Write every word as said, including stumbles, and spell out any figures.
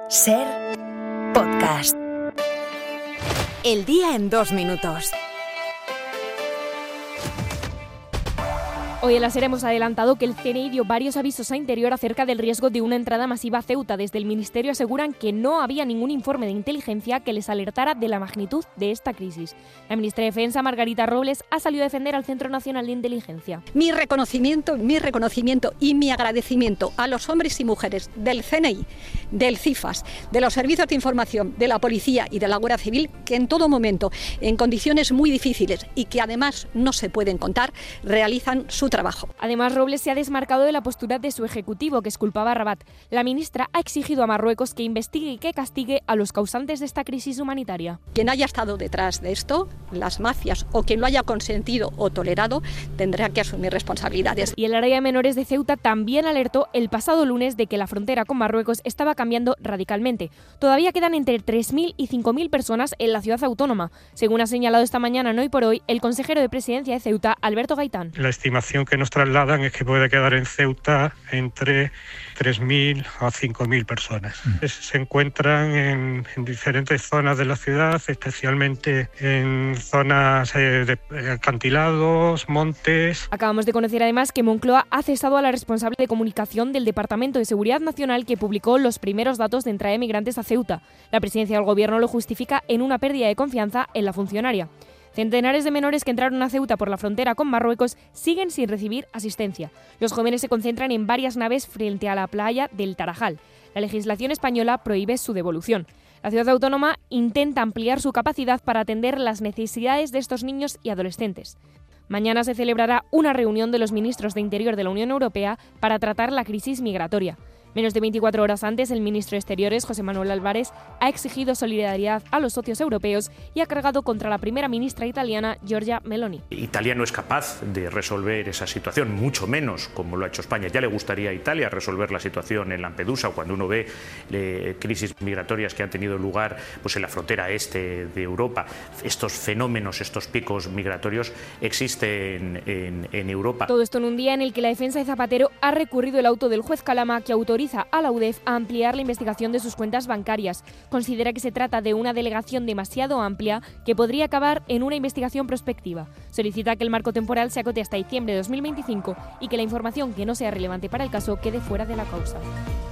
Ser podcast. El día en dos minutos. Hoy en la SER hemos adelantado que el C N I dio varios avisos a Interior acerca del riesgo de una entrada masiva a Ceuta. Desde el Ministerio aseguran que no había ningún informe de inteligencia que les alertara de la magnitud de esta crisis. La ministra de Defensa, Margarita Robles, ha salido a defender al Centro Nacional de Inteligencia. Mi reconocimiento, mi reconocimiento y mi agradecimiento a los hombres y mujeres del C N I, del CIFAS, de los servicios de información, de la Policía y de la Guardia Civil, que en todo momento, en condiciones muy difíciles y que además no se pueden contar, realizan su trabajo. Además, Robles se ha desmarcado de la postura de su ejecutivo, que exculpaba a Rabat. La ministra ha exigido a Marruecos que investigue y que castigue a los causantes de esta crisis humanitaria. Quien haya estado detrás de esto, las mafias o quien lo haya consentido o tolerado, tendrá que asumir responsabilidades. Y el área de menores de Ceuta también alertó el pasado lunes de que la frontera con Marruecos estaba cambiando radicalmente. Todavía quedan entre tres mil y cinco mil personas en la ciudad autónoma, según ha señalado esta mañana en Hoy por Hoy el consejero de Presidencia de Ceuta, Alberto Gaitán. La estimación que nos trasladan es que puede quedar en Ceuta entre tres mil a cinco mil personas. Se encuentran en, en diferentes zonas de la ciudad, especialmente en zonas eh, de acantilados, montes. Acabamos de conocer además que Moncloa ha cesado a la responsable de comunicación del Departamento de Seguridad Nacional que publicó los primeros datos de entrada de migrantes a Ceuta. La presidencia del Gobierno lo justifica en una pérdida de confianza en la funcionaria. Centenares de menores que entraron a Ceuta por la frontera con Marruecos siguen sin recibir asistencia. Los jóvenes se concentran en varias naves frente a la playa del Tarajal. La legislación española prohíbe su devolución. La ciudad autónoma intenta ampliar su capacidad para atender las necesidades de estos niños y adolescentes. Mañana se celebrará una reunión de los ministros de Interior de la Unión Europea para tratar la crisis migratoria. Menos de veinticuatro horas antes, el ministro de Exteriores, José Manuel Álvarez, ha exigido solidaridad a los socios europeos y ha cargado contra la primera ministra italiana, Giorgia Meloni. Italia no es capaz de resolver esa situación, mucho menos como lo ha hecho España. Ya le gustaría a Italia resolver la situación en Lampedusa, cuando uno ve eh, crisis migratorias que han tenido lugar pues, en la frontera este de Europa. Estos fenómenos, estos picos migratorios existen en, en Europa. Todo esto en un día en el que la defensa de Zapatero ha recurrido el auto del juez Calama que autoriza a la U D E F a ampliar la investigación de sus cuentas bancarias. Considera que se trata de una delegación demasiado amplia que podría acabar en una investigación prospectiva. Solicita que el marco temporal se acote hasta diciembre de dos mil veinticinco y que la información que no sea relevante para el caso quede fuera de la causa.